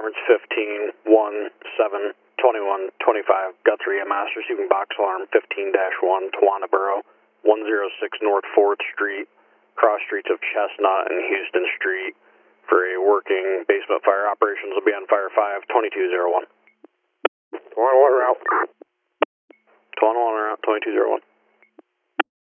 conference 15-1-7-21-25, Guthrie EMS, receiving box alarm 15-1, Tawana Borough, 106 North 4th Street, cross streets of Chestnut and Houston Street, for a working basement fire. Operations will be on fire 5-2201. Tawana 1 route. Tawana 1 route, 2201.